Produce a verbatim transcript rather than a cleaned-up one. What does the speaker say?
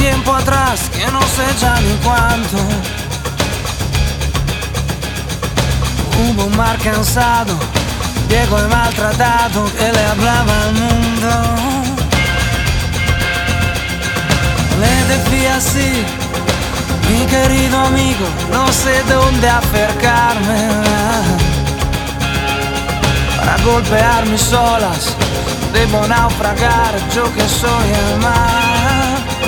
tiempo atrás que no sé ya ni cuánto. Hubo un mar cansado, viejo y maltratado, que le hablaba al mundo. Le decía así: mi querido amigo, no sé dónde acercarme para golpear mis olas. Debo naufragar, yo que soy el mar.